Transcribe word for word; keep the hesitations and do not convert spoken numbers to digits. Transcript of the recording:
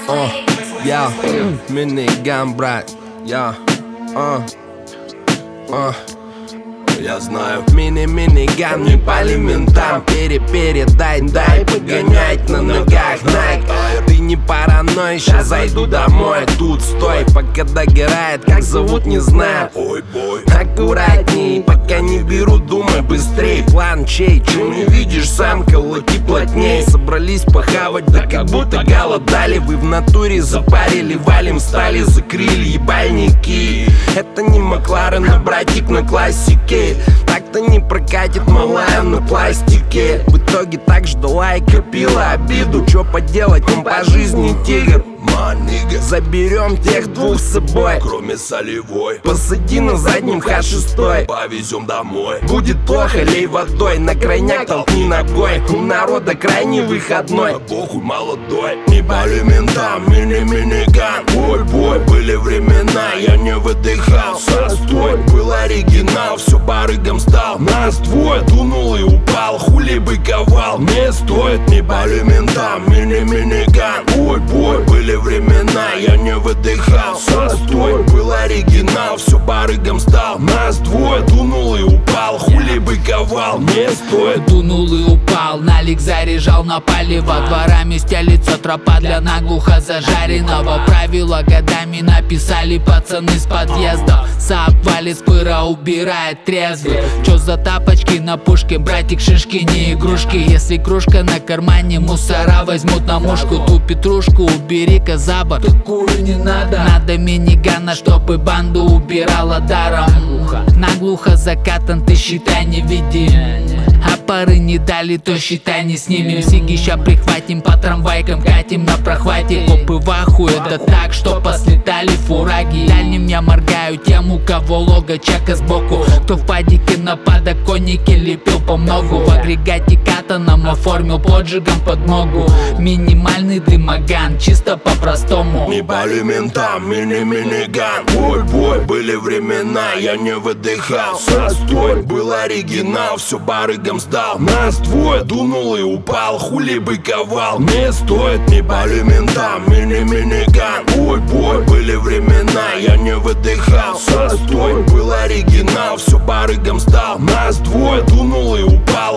О, я миниган, брат. Я, а, а. Я знаю. Мини-миниган, не по элементам. Пере-передай, дай погонять на ногах Nike. Ты не паранойя, сейчас зайду домой. Тут стой, пока догорает, как зовут, не знаю. Ой, бой. Аккуратней, пока не беру, думай быстрей. План чей, че не видишь, сам колоти плотней. Собрались похавать, да как будто голодали. Вы в натуре запарили, валим, стали, закрыли ебальники. Это не Макларен, а братик на классике. Так-то не прокатит, малая на пластике. В итоге так ждала и копила обиду. Чё поделать, он по жизни тигр. Заберем тех двух с собой, кроме солевой. Посади на заднем ха шестой, повезем домой. Будет плохо, лей водой, на крайняк толкни ногой. У народа крайний выходной, а похуй молодой. Не по элементам, мини-миниган. Ой, бой, были времена, я не выдыхал. Состой, был оригинал, все барыгом стал. Нас двое, дунул и упал, хули быковал. Не стоит, не по элементам, мини-миниган. Ой, бой, были времена, я не выдыхал. Состой, был оригинал, все барыгом стал. Нас двое, дунул и упал, хули быковал. Не стоит. Дунул и упал, налик заряжал на палево. Дворами стелится тропа для наглухо зажаренного. Правила годами написали пацаны с подъездов. Сап валит с пыра, убирает трезвый. Чё за тапочки на пушке, братик, шишки не игрушки. Если кружка на кармане, мусора возьмут на мушку. Ту петрушку убери-ка за борт, такую не надо. Надо минигана, чтобы банду убирала даром. Наглухо закатан, ты считай невидим. А пары не дали, то считай не снимем. Сиги ща прихватим, по трамвайкам катим на прохвате. Копы в ахуе, да так, что послетали фураги. Дальним я моргаю тем, у кого лого чака сбоку. Кто в падике на подоконнике лепил по многу. В агрегате катаном оформил поджигом под ногу. Минимальный дымоган, чисто по-простому. Не по элементам, мини-миниган. Ой, бой, были времена, я не выдыхал. Состой, был оригинал, все барыгом сдал. Нас двое, дунул и упал, хули быковал. Не стоит, не по элементам, мини-миниган. Ой, бой, были времена, я не выдыхал. Состой, был оригинал, все барыгом сдал. Нас двое, дунул и упал,